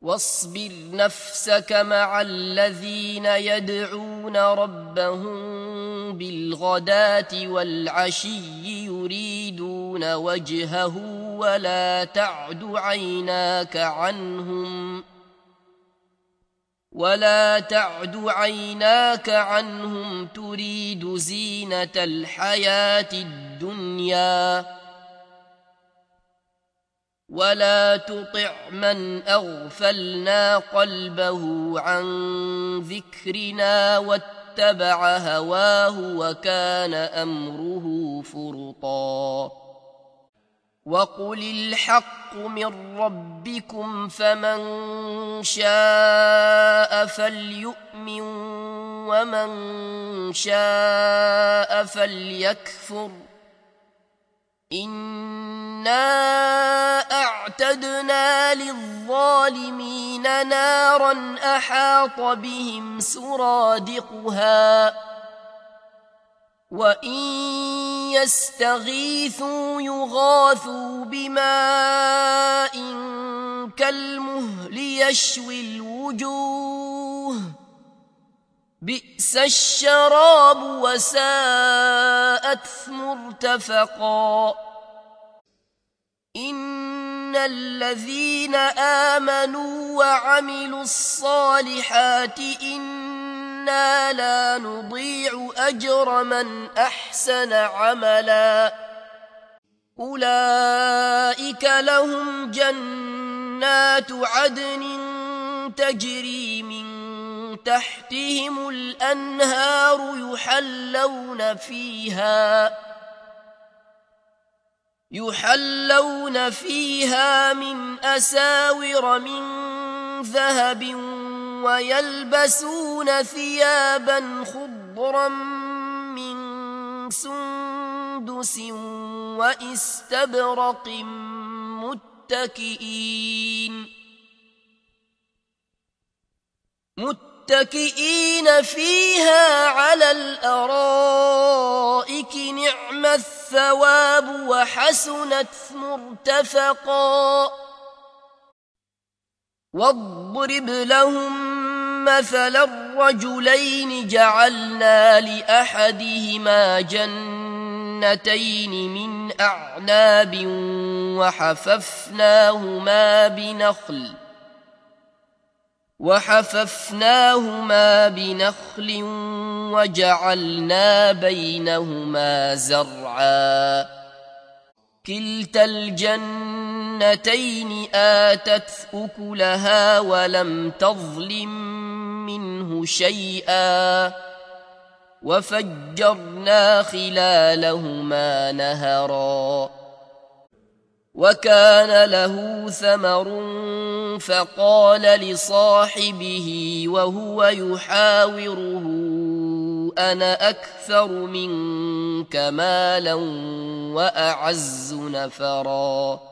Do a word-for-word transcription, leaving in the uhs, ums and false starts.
واصبر نفسك مع الذين يدعون ربهم بالغداة والعشي يريدون وجهه ولا تعد عيناك عنهم ولا تعد عيناك عنهم تريد زينة الحياة الدنيا ولا تطع من أغفلنا قلبه عن ذكرنا واتبع هواه وكان أمره فرطا وقل الحق من ربكم فمن شاء فليؤمن ومن شاء فليكفر إنا أعتدنا للظالمين نارا أحاط بهم سرادقها وإن يستغيثوا يغاثوا بماء كالمهل يشوي الوجوه بئس الشراب وساءت مرتفقا إن الذين آمنوا وعملوا الصالحات إنا لا نضيع أجر من أحسن عملا أولئك لهم جنات عدن تجري من تحتهم الأنهار يحلون فيها يحلون فيها من أساور من ذهب ويلبسون ثيابا خضرا من سندس وإستبرق متكئين متكئين فيها على الأرائك نعم الثواب وحسنت مرتفقا واضرب لهم مثلا الرجلين جعلنا لأحدهما جنتين من أعناب وحففناهما بنخل وحففناهما بنخل وجعلنا بينهما زرعا كلتا الجنتين آتت أكلها ولم تظلم منه شيئا وفجرنا خلالهما نهرا وكان له ثمر فقال لصاحبه وهو يحاوره أنا أكثر منك مالا وأعز نفرا